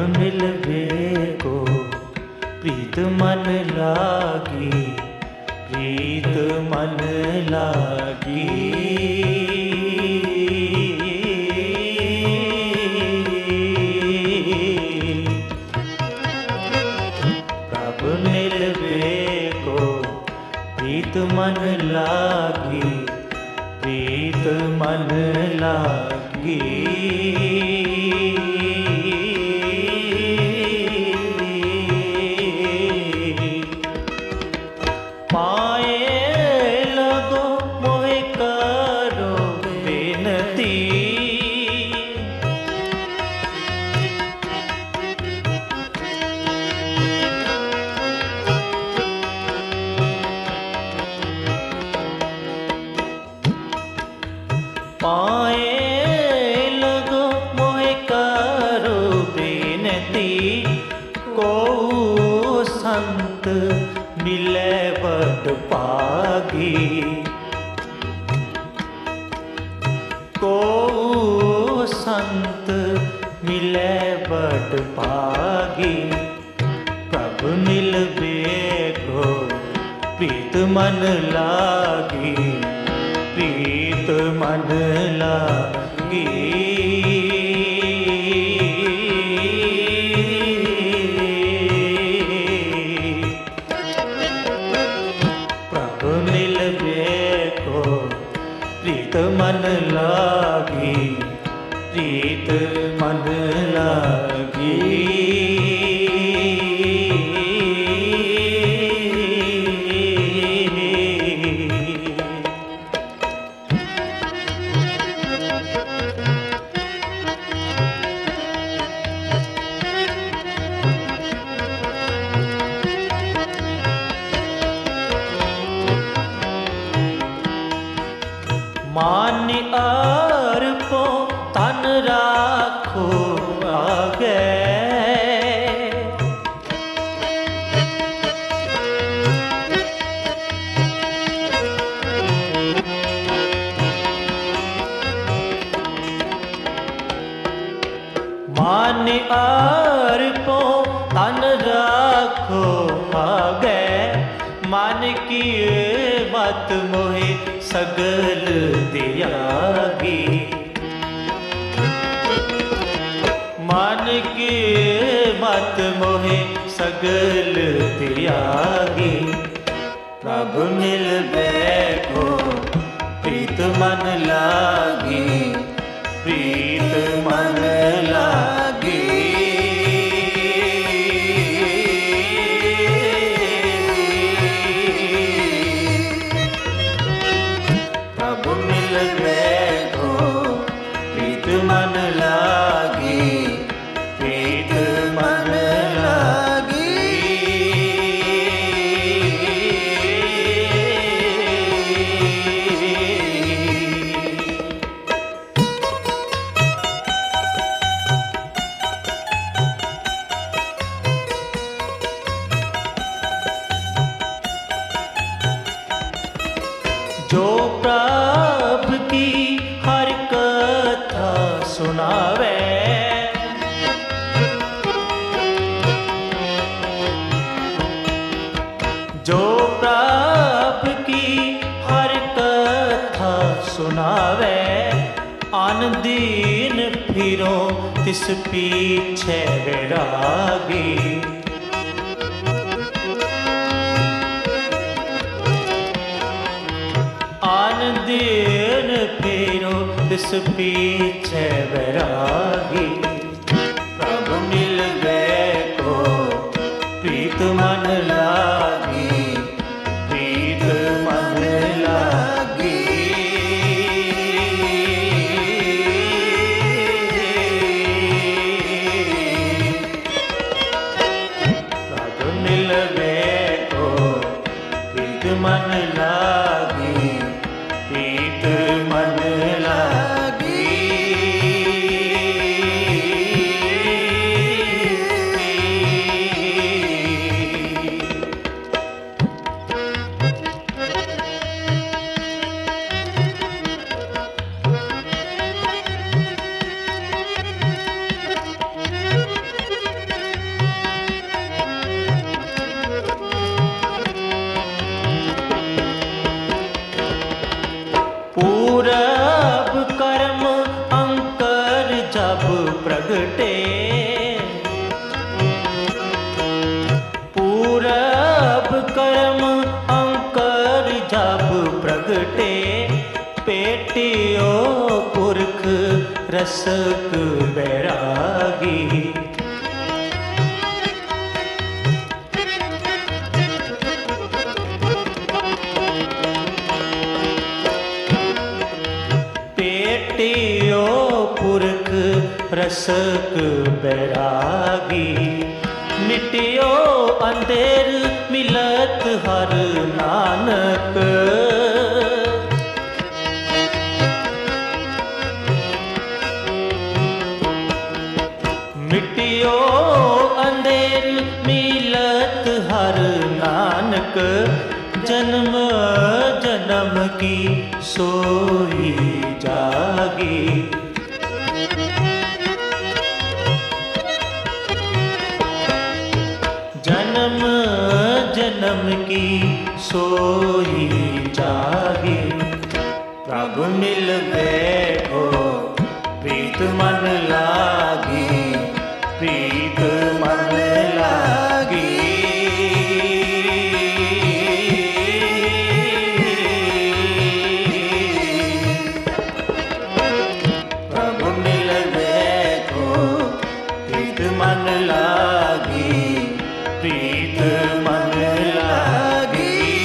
मिलवे को प्रीत मन लागी, प्रीत मन लागी। प्रभु मिलवे को प्रीत मन लागी, प्रीत मन लागी। पाए लगो मोहे करो बेनती, को संत मिले बड़ पागी, को संत मिले बड़ पागी। प्रभु मिलवे को प्रीत मन लागी, प्रीत मन लागी। प्रभु मिलवे को प्रीत मन लागी, प्रीत मन लागी। मान अर्पो तन राखो आगे, मान अर्पो तन राखो आगे। मान की मत मोहे सगल त्यागी, मान की मत मोहे सगल त्यागी। प्रभु मिलवे को प्रीत मन लागी, प्रीत मन लागी। प्रभु मिलवे को प्रीत मन लागी, प्रीत मन लागी। जो प्रभु की हर कथा सुनावे, जो प्रभु की हर कथा सुनावे। आन दीन फिरो तिस पीछे वैरागी, आन दीन फिरो तिस पीछे वैरागी। प्रभु मिलवे को प्रीत मन लागी, प्रीत मन लागी। प्रभु मिलवे को प्रीत मन लागी, प्रीत मन लागी। रसक बैरागी। पेटियो पुरख रसक बैरागी, मिटियो अंधेर मिलत हर नानक। मिटियो अंधेर मिलत हर नानक, जन्म जन्म की सोई जागी। जन्म जन्म की सोई जागी। प्रभु मिल बैठो प्रीत मन लागी, प्रीत मन लागी। प्रभु मिल बैठो प्रीत मन लागी, प्रीत मन लागी।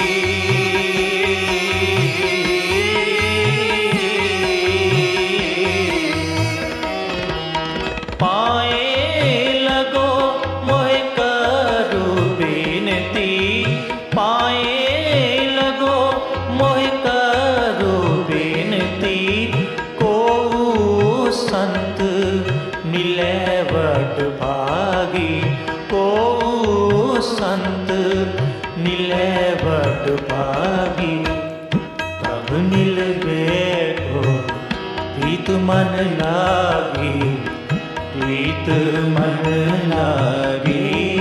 पाए लगो मोहे करो बेनती, पाए लगो मोहे करो बेनती। को संत मिले वट भागी, को संत मिले वट भागी। तब मिल बैठो प्रीत मन लागी, प्रीत मन लागी।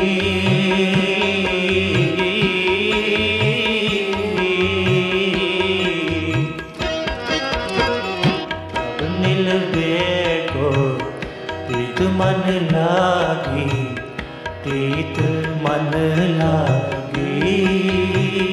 तब मिल बैठो प्रीत मन लागी, प्रीत मन लागी।